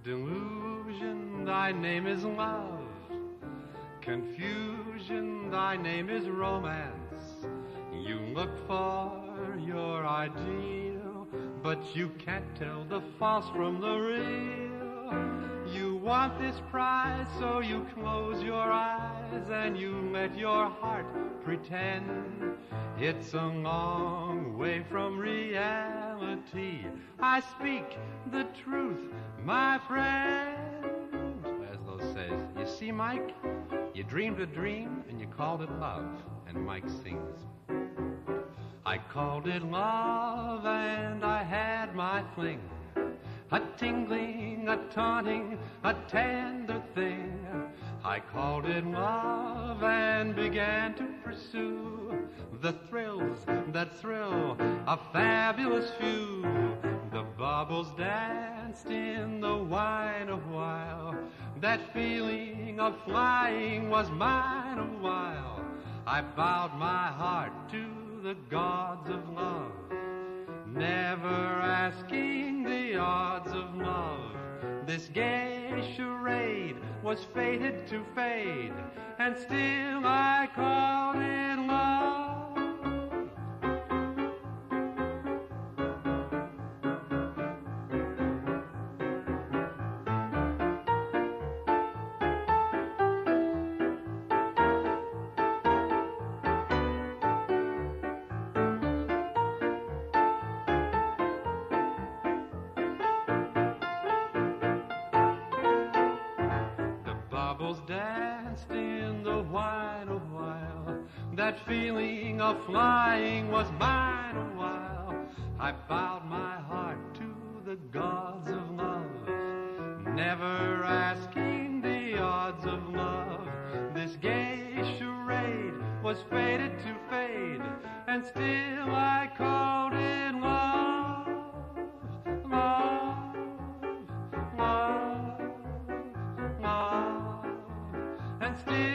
Delusion, thy name is love. Confusion, thy name is romance. You look for your ideal, but you can't tell the false from the real. You want this prize, so you close your eyes and you let your heart pretend. It's a long way from reality. I speak the truth, my friend. Laszlo says, you see, Mike, you dreamed a dream and you called it love. And Mike sings, I called it love and I had my fling. A tingling, a taunting, a tender thing. I called it love and began to pursue the thrills that thrill a fabulous few. The bubbles danced in the wine a while. That feeling of flying was mine a while. I bowed my heart to the gods of love, never asking the odds of love. This gay charade was fated to fade, and still I called it love. Danced in the wine a while. That feeling of flying was mine a while. I bowed my heart to the gods of love, never asking the odds of love. This gay charade was fated to fade, and still I called it love. Love, love, love. And still